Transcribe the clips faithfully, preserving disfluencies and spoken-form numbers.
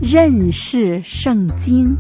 认识圣经。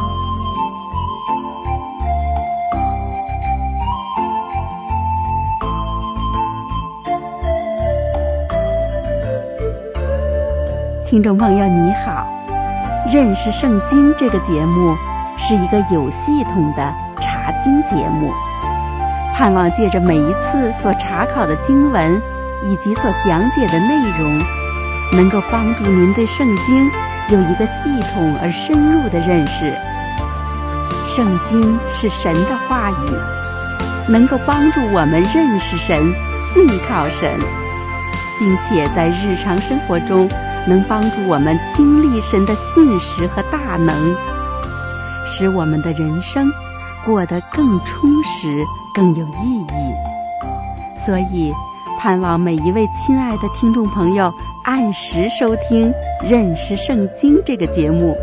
听众朋友你好，认识圣经这个节目是一个有系统的查经节目，盼望借着每一次所查考的经文以及所讲解的内容，能够帮助您对圣经有一个系统而深入的认识。圣经是神的话语，能够帮助我们认识神、信靠神，并且在日常生活中能帮助我们经历神的信实和大能，使我们的人生过得更充实、更有意义。所以盼望每一位亲爱的听众朋友按时收听《认识圣经》这个节目。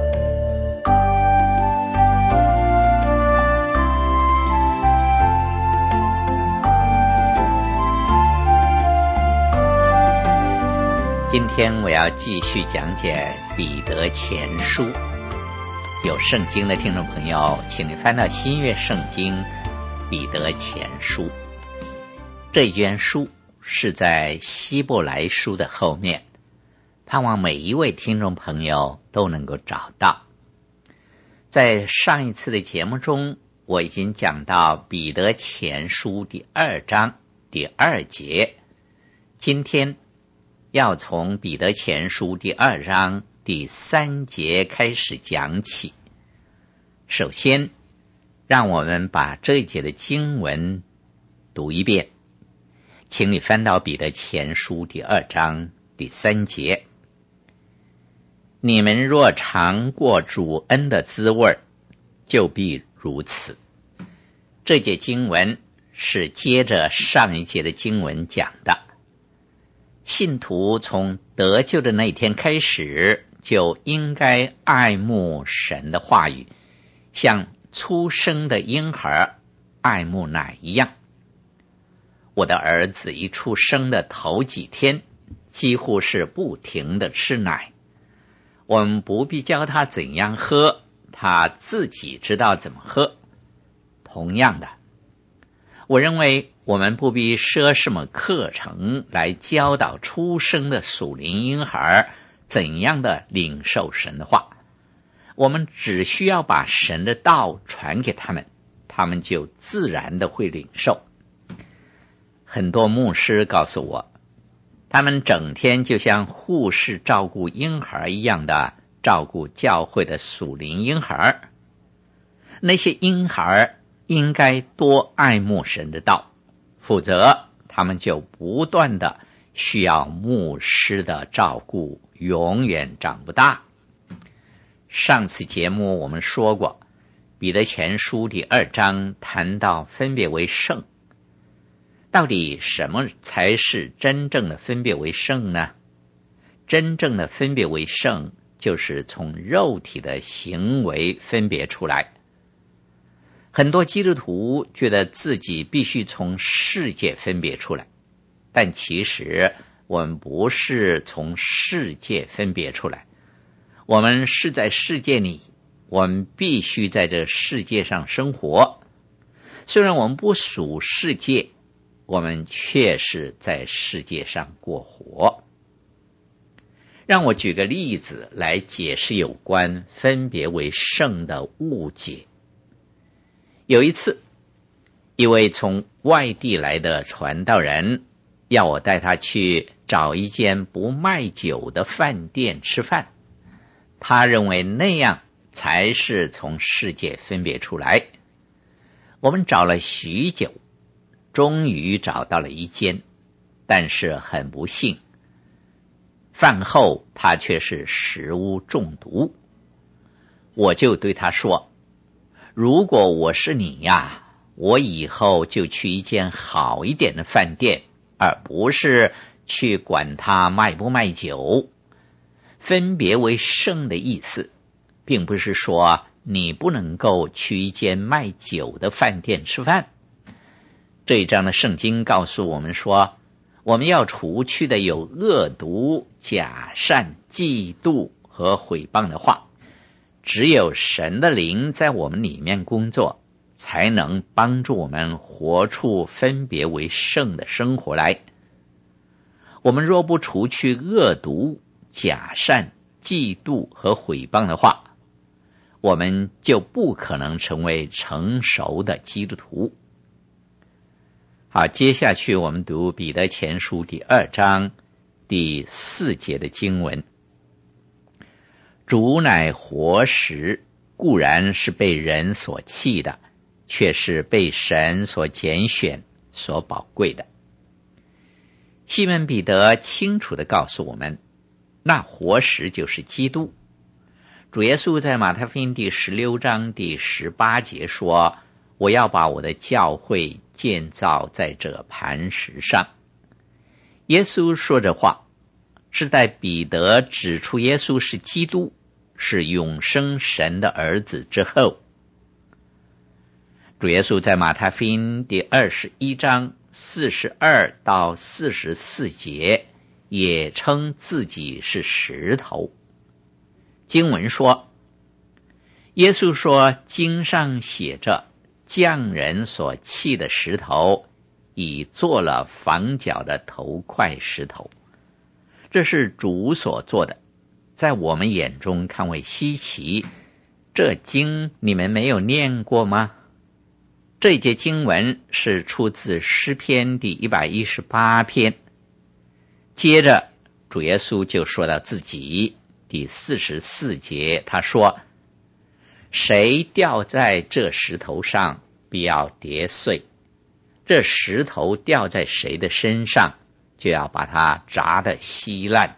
今天我要继续讲解彼得前书。有圣经的听众朋友，请你翻到新约圣经彼得前书。这卷书是在希伯来书的后面，盼望每一位听众朋友都能够找到。在上一次的节目中，我已经讲到彼得前书第二章第二节，今天要从彼得前书第二章第三节开始讲起。首先，让我们把这一节的经文读一遍，请你翻到彼得前书第二章第三节。你们若尝过主恩的滋味，就必如此。这节经文是接着上一节的经文讲的。信徒从得救的那一天开始，就应该爱慕神的话语，像出生的婴孩爱慕奶一样。我的儿子一出生的头几天，几乎是不停的吃奶，我们不必教他怎样喝，他自己知道怎么喝。同样的，我认为我们不必设什么课程来教导出生的属灵婴孩怎样的领受神的话，我们只需要把神的道传给他们，他们就自然的会领受。很多牧师告诉我，他们整天就像护士照顾婴孩一样的照顾教会的属灵婴孩。那些婴孩应该多爱慕神的道，否则他们就不断的需要牧师的照顾，永远长不大。上次节目我们说过，彼得前书第二章谈到分别为圣。到底什么才是真正的分别为圣呢？真正的分别为圣，就是从肉体的行为分别出来。很多基督徒觉得自己必须从世界分别出来，但其实我们不是从世界分别出来，我们是在世界里，我们必须在这世界上生活。虽然我们不属世界，我们确实在世界上过活。让我举个例子来解释有关分别为圣的误解。有一次，一位从外地来的传道人要我带他去找一间不卖酒的饭店吃饭，他认为那样才是从世界分别出来。我们找了许久，终于找到了一间，但是很不幸，饭后他却是食物中毒。我就对他说，如果我是你呀，我以后就去一间好一点的饭店，而不是去管他卖不卖酒。分别为圣的意思，并不是说你不能够去一间卖酒的饭店吃饭。这一章的圣经告诉我们说，我们要除去的有恶毒、假善、嫉妒和毁谤的话。只有神的灵在我们里面工作，才能帮助我们活出分别为圣的生活来。我们若不除去恶毒、假善、嫉妒和毁谤的话，我们就不可能成为成熟的基督徒。好，接下去我们读彼得前书第二章第四节的经文。主乃活石，固然是被人所弃的，却是被神所拣选、所宝贵的。西门彼得清楚地告诉我们，那活石就是基督。主耶稣在马太福音第十六章第十八节说，我要把我的教会建造在这磐石上。耶稣说这话，是在彼得指出耶稣是基督，是永生神的儿子之后。主耶稣在马太福音第二十一章四十二到四十四节也称自己是石头。经文说，耶稣说，经上写着，匠人所弃的石头，已做了房角的头块石头。这是主所做的，在我们眼中看为稀奇。这经你们没有念过吗？这节经文是出自诗篇第一百一十八篇。接着主耶稣就说到自己，第四十四节他说，谁掉在这石头上，必要跌碎，这石头掉在谁的身上，就要把它砸得稀烂。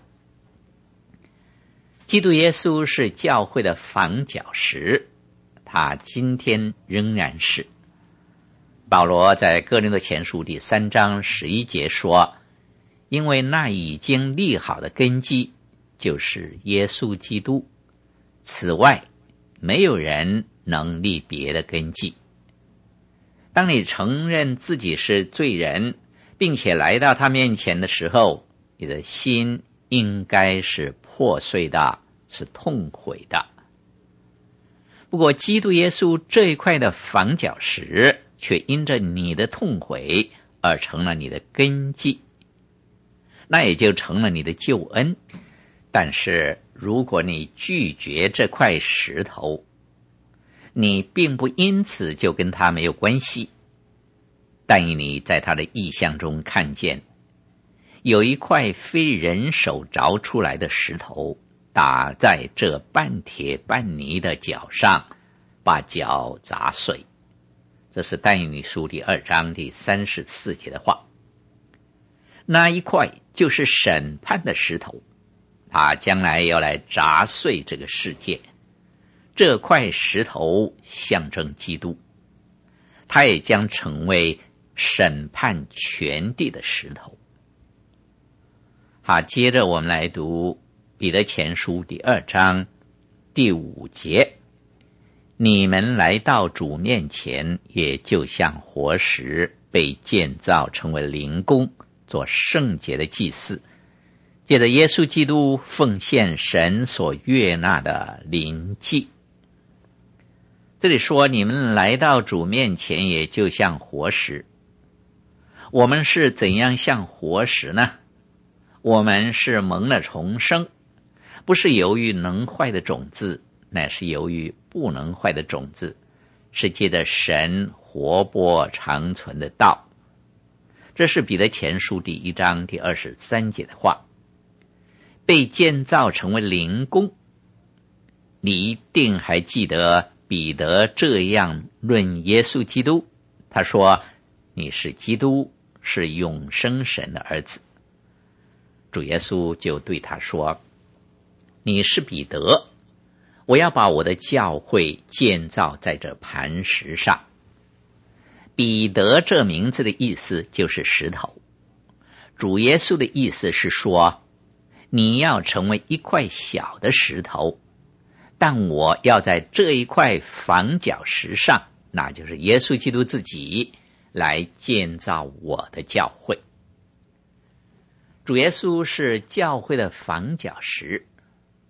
基督耶稣是教会的房角石，他今天仍然是。保罗在哥林多前书第三章十一节说，因为那已经立好的根基就是耶稣基督，此外没有人能立别的根基。当你承认自己是罪人，并且来到他面前的时候，你的心应该是破碎的，是痛悔的。不过基督耶稣这一块的房角石，却因着你的痛悔而成了你的根基，那也就成了你的救恩。但是如果你拒绝这块石头，你并不因此就跟他没有关系，但你在他的意象中看见有一块非人手凿出来的石头，打在这半铁半泥的脚上，把脚砸碎。这是但以理书第二章第三十四节的话。那一块就是审判的石头，他将来要来砸碎这个世界。这块石头象征基督，他也将成为审判全地的石头。好，接着我们来读彼得前书第二章第五节，你们来到主面前，也就像活石，被建造成为灵宫，做圣洁的祭司，借着耶稣基督奉献神所悦纳的灵祭。这里说你们来到主面前，也就像活石。我们是怎样像活石呢？我们是蒙了重生，不是由于能坏的种子，乃是由于不能坏的种子，是借着神活泼长存的道。这是彼得前书第一章第二十三节的话。被建造成为灵宫，你一定还记得彼得这样论耶稣基督，他说，你是基督，是永生神的儿子。主耶稣就对他说，你是彼得，我要把我的教会建造在这磐石上。彼得这名字的意思就是石头。主耶稣的意思是说，你要成为一块小的石头，但我要在这一块房角石上，那就是耶稣基督自己，来建造我的教会。主耶稣是教会的房角石，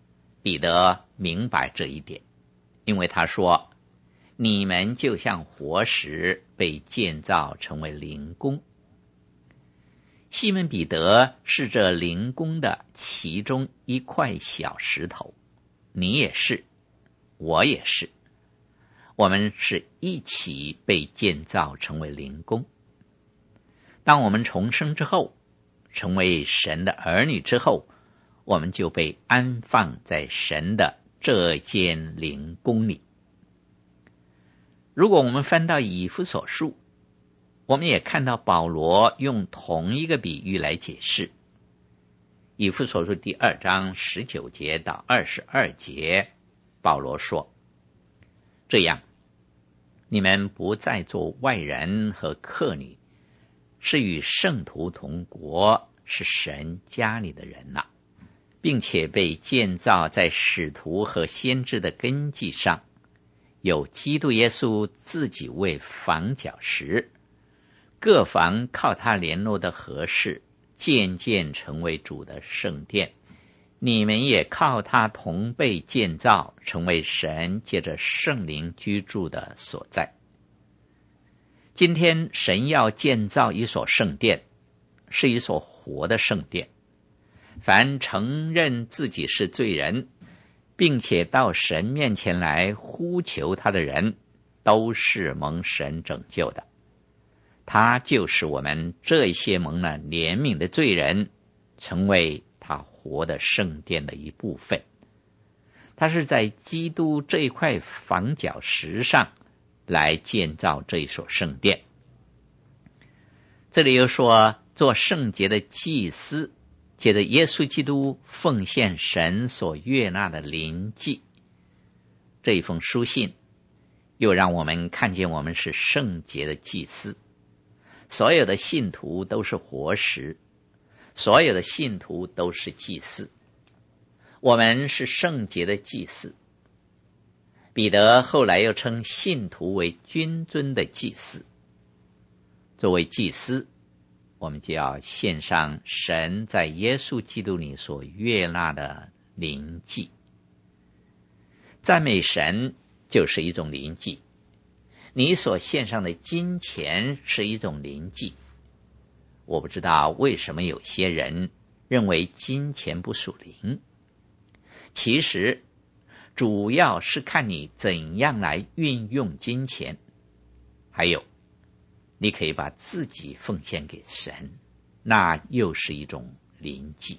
彼得明白这一点，因为他说，你们就像活石被建造成为灵宫。西门彼得是这灵宫的其中一块小石头，你也是，我也是，我们是一起被建造成为灵宫。当我们重生之后，成为神的儿女之后，我们就被安放在神的这间灵宫里。如果我们翻到以弗所书，我们也看到保罗用同一个比喻来解释。以弗所书第二章十九节到二十二节，保罗说，这样，你们不再做外人和客旅，是与圣徒同国，是神家里的人了，并且被建造在使徒和先知的根基上，有基督耶稣自己为房角石，各房靠他联络的合适，渐渐成为主的圣殿。你们也靠他同被建造，成为神借着圣灵居住的所在。今天神要建造一所圣殿，是一所活的圣殿。凡承认自己是罪人，并且到神面前来呼求他的人，都是蒙神拯救的。他就是我们这些蒙了怜悯的罪人，成为他活的圣殿的一部分。他是在基督这一块房角石上来建造这一所圣殿。这里又说，做圣洁的祭司，借着耶稣基督奉献神所悦纳的灵祭。这一封书信又让我们看见我们是圣洁的祭司。所有的信徒都是活石，所有的信徒都是祭司。我们是圣洁的祭司。彼得后来又称信徒为君尊的祭司。作为祭司，我们就要献上神在耶稣基督里所悦纳的灵祭。赞美神就是一种灵祭，你所献上的金钱是一种灵祭。我不知道为什么有些人认为金钱不属灵，其实主要是看你怎样来运用金钱。还有，你可以把自己奉献给神，那又是一种灵祭。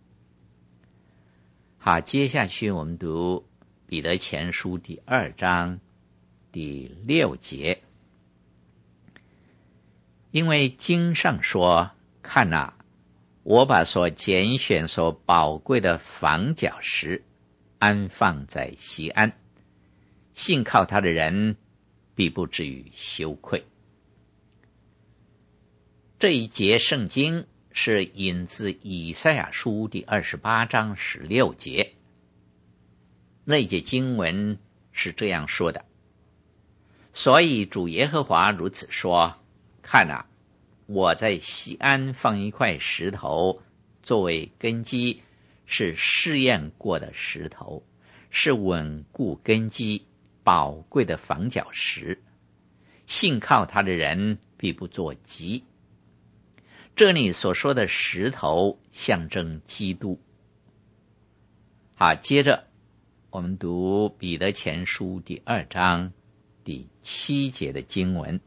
好，接下去我们读彼得前书第二章第六节。因为经上说，看哪，我把所拣选所宝贵的房角石安放在锡安，信靠他的人必不至于羞愧。这一节圣经是引自以赛亚书第二十八章十六节。那节经文是这样说的，所以主耶和华如此说，看啊，我在锡安放一块石头作为根基，是试验过的石头，是稳固根基宝贵的房角石，信靠他的人必不作疾。这里所说的石头象征基督。好，接着我们读彼得前书第二章第七节的经文。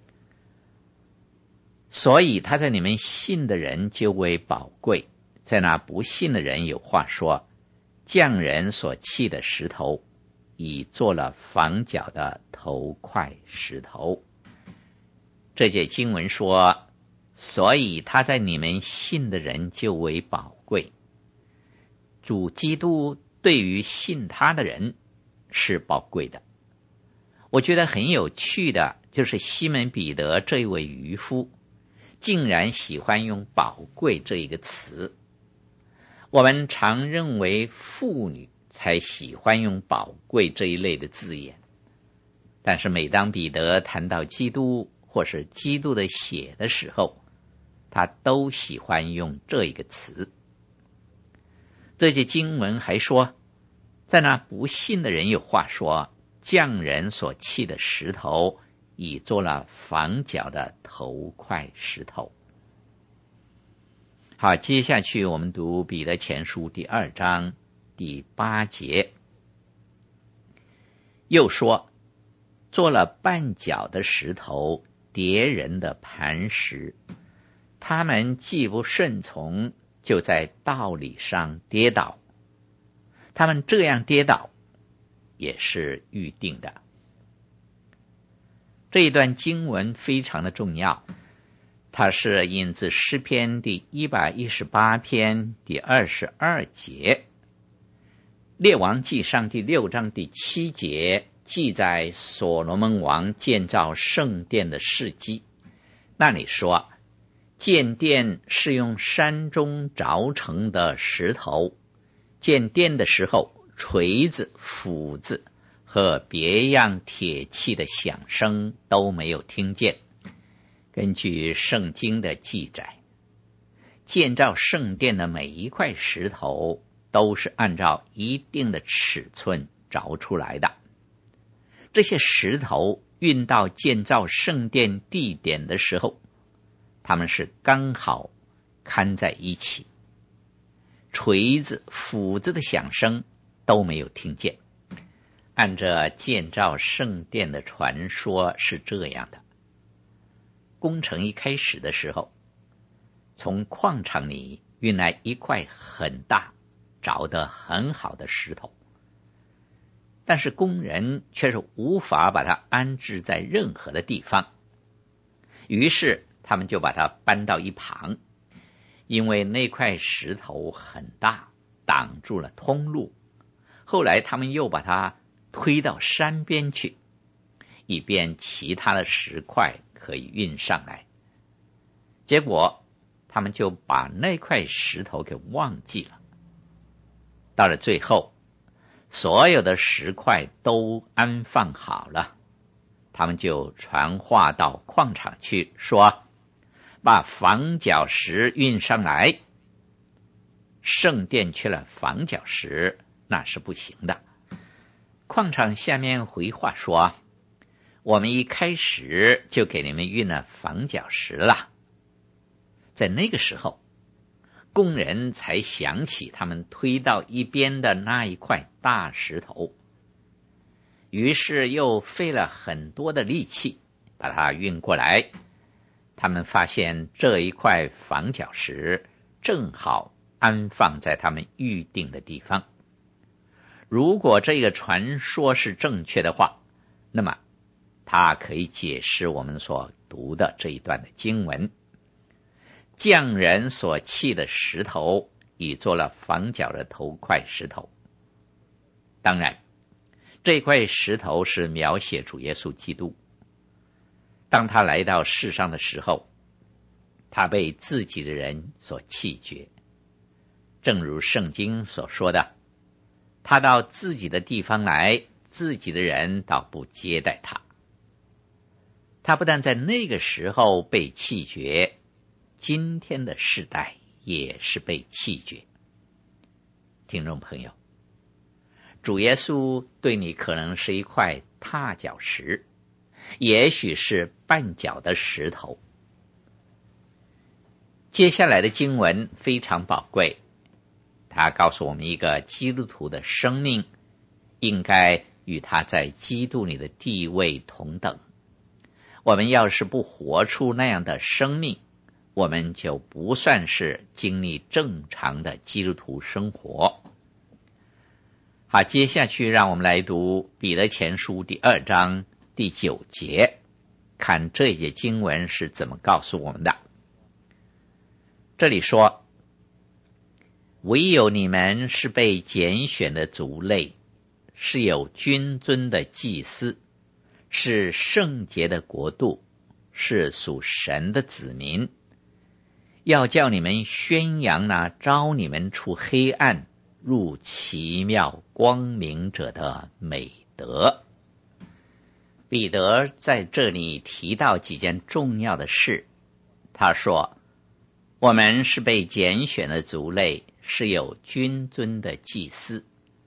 所以他在你们信的人就为宝贵，在那不信的人有话说，匠人所弃的石头，已做了房角的头块石头。这节经文说，所以他在你们信的人就为宝贵。主基督对于信他的人是宝贵的。我觉得很有趣的就是西门彼得这一位渔夫竟然喜欢用宝贵这一个词。我们常认为妇女才喜欢用宝贵这一类的字眼，但是每当彼得谈到基督或是基督的血的时候，他都喜欢用这一个词。这节经文还说， 在那不信的人有话说，匠人所砌的石头已做了房角的头块石头。好，接下去我们读彼得前书第二章第八节，又说，做了绊脚的石头，跌人的磐石，他们既不顺从，就在道理上跌倒。他们这样跌倒，也是预定的。这一段经文非常的重要，它是引自诗篇第一百一十八篇第二十二节，列王纪上第六章第七节记载所罗门王建造圣殿的事迹。那里说，建殿是用山中凿成的石头，建殿的时候，锤子、斧子和别样铁器的响声都没有听见。根据圣经的记载，建造圣殿的每一块石头都是按照一定的尺寸凿出来的。这些石头运到建造圣殿地点的时候，它们是刚好看在一起，锤子、斧子的响声都没有听见。按照建造圣殿的传说是这样的，工程一开始的时候，从矿场里运来一块很大、凿得很好的石头，但是工人却是无法把它安置在任何的地方，于是他们就把它搬到一旁，因为那块石头很大，挡住了通路。后来他们又把它推到山边去，以便其他的石块可以运上来。结果他们就把那块石头给忘记了。到了最后，所有的石块都安放好了，他们就传话到矿场去，说把房角石运上来。圣殿缺了房角石，那是不行的。矿场下面回话说，我们一开始就给你们运了房角石了。在那个时候，工人才想起他们推到一边的那一块大石头，于是又费了很多的力气把它运过来。他们发现这一块房角石正好安放在他们预定的地方。如果这个传说是正确的话，那么它可以解释我们所读的这一段的经文。匠人所砌的石头已做了房角的头块石头。当然，这块石头是描写主耶稣基督。当他来到世上的时候，他被自己的人所弃绝，正如圣经所说的，他到自己的地方来，自己的人倒不接待他。他不但在那个时候被弃绝，今天的世代也是被弃绝。听众朋友，主耶稣对你可能是一块踏脚石，也许是绊脚的石头。接下来的经文非常宝贵，它告诉我们一个基督徒的生命应该与他在基督里的地位同等。我们要是不活出那样的生命，我们就不算是经历正常的基督徒生活。好，接下去让我们来读彼得前书第二章第九节，看这一节经文是怎么告诉我们的。这里说，唯有你们是被拣选的族类，是有君尊的祭司，是圣洁的国度，是属神的子民，要叫你们宣扬那招你们出黑暗入奇妙光明者的美德。彼得在这里提到几件重要的事。他说，我们是被拣选的族类，是有君尊的祭司，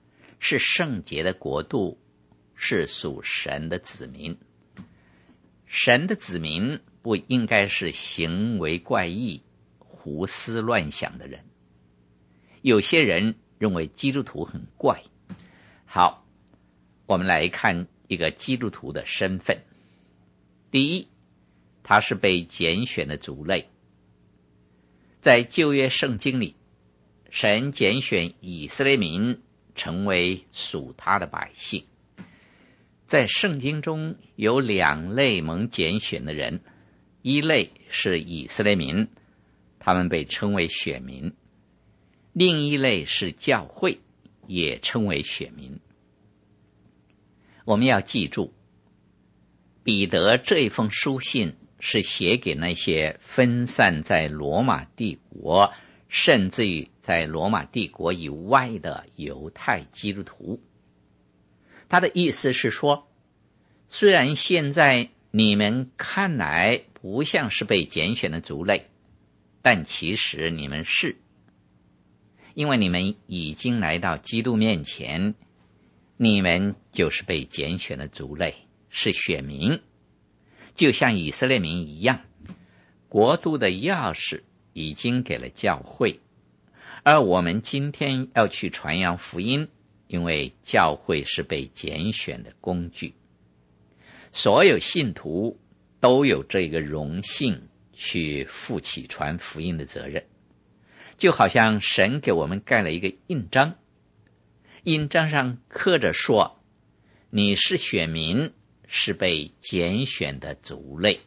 是圣洁的国度，是属神的子民。神的子民不应该是行为怪异、胡思乱想的人。有些人认为基督徒很怪。好，我们来看一个基督徒的身份。第一，他是被拣选的族类。在旧约圣经里，神拣选以色列民成为属他的百姓。在圣经中有两类蒙拣选的人，一类是以色列民，他们被称为选民；另一类是教会，也称为选民。我们要记住，彼得这一封书信是写给那些分散在罗马帝国，甚至于在罗马帝国以外的犹太基督徒。他的意思是说，虽然现在你们看来不像是被拣选的族类，但其实你们是，因为你们已经来到基督面前，你们就是被拣选的族类，是选民，就像以色列民一样。国度的钥匙已经给了教会，而我们今天要去传扬福音，因为教会是被拣选的工具。所有信徒都有这个荣幸去负起传福音的责任，就好像神给我们盖了一个印章，印章上刻着说，你是选民，是被拣选的族类。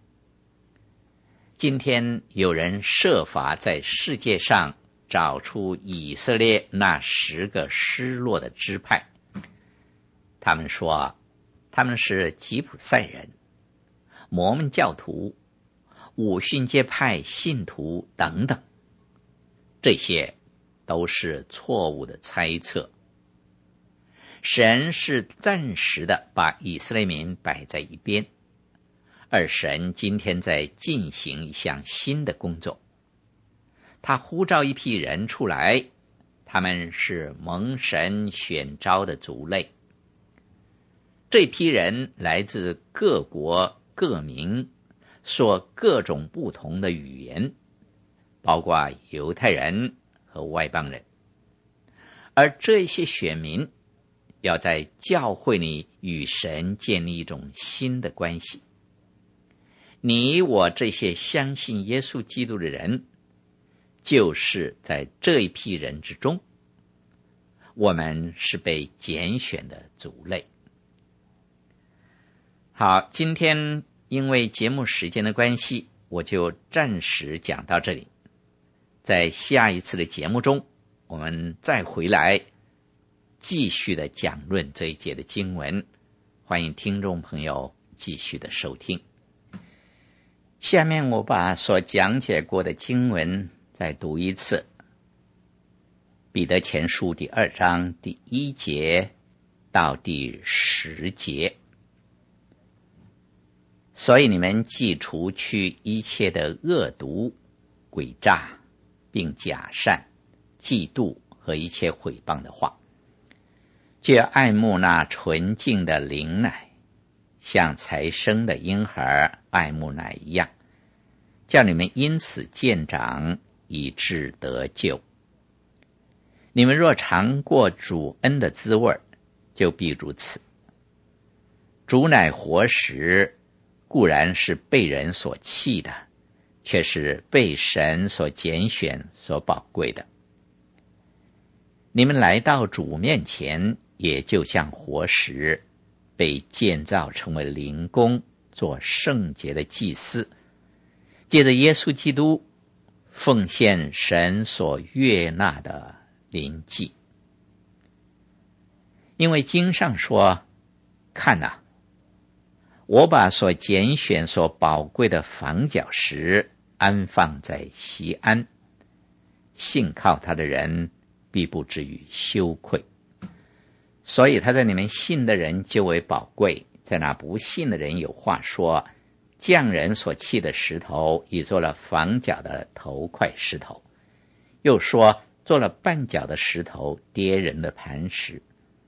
今天有人设法在世界上找出以色列那十个失落的支派，他们说他们是吉普赛人、摩门教徒、五旬节派信徒等等，这些都是错误的猜测。神是暂时的把以色列民摆在一边，而神今天在进行一项新的工作。他呼召一批人出来，他们是蒙神选召的族类。这批人来自各国各民，说各种不同的语言，包括犹太人和外邦人。而这些选民要在教会里与神建立一种新的关系。你我这些相信耶稣基督的人，就是在这一批人之中，我们是被拣选的族类。好，今天因为节目时间的关系，我就暂时讲到这里。在下一次的节目中，我们再回来继续的讲论这一节的经文，欢迎听众朋友继续的收听。下面我把所讲解过的经文再读一次，彼得前书第二章第一节到第十节。所以你们既除去一切的恶毒、诡诈，并假善、嫉妒和一切毁谤的话，就要爱慕那纯净的灵奶，像才生的婴孩爱慕奶一样，叫你们因此渐长，以致得救。你们若尝过主恩的滋味，就必如此。主乃活石，固然是被人所弃的，却是被神所拣选、所宝贵的。你们来到主面前，也就像活石，被建造成为灵宫，做圣洁的祭司，借着耶稣基督奉献神所悦纳的灵祭。因为经上说，看哪，我把所拣选、所宝贵的房角石安放在锡安，信靠他的人必不至于羞愧。所以他在你们信的人就为宝贵，在那不信的人有话说，匠人所弃的石头，已做了房角的头块石头，又说做了绊脚的石头，跌人的磐石。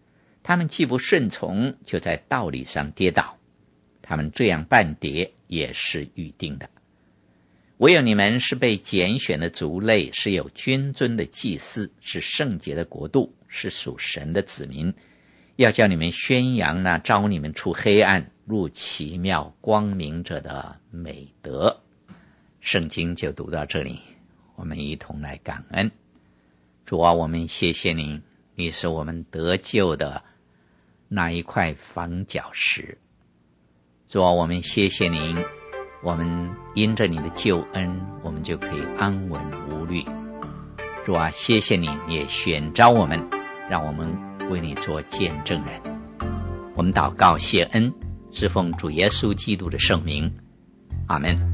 他们既不顺从，就在道理上跌倒，他们这样半跌也是预定的。唯有你们是被拣选的族类，是有君尊的祭司，是圣洁的国度，是属神的子民，要叫你们宣扬那招你们出黑暗入奇妙光明者的美德。圣经就读到这里，我们一同来感恩。主啊，我们谢谢你，你是我们得救的那一块房角石。主啊，我们谢谢你，我们因着你的救恩，我们就可以安稳无虑。主啊，谢谢你，你也选召我们，让我们为你做见证人。我们祷告谢恩，是奉主耶稣基督的圣名，阿们。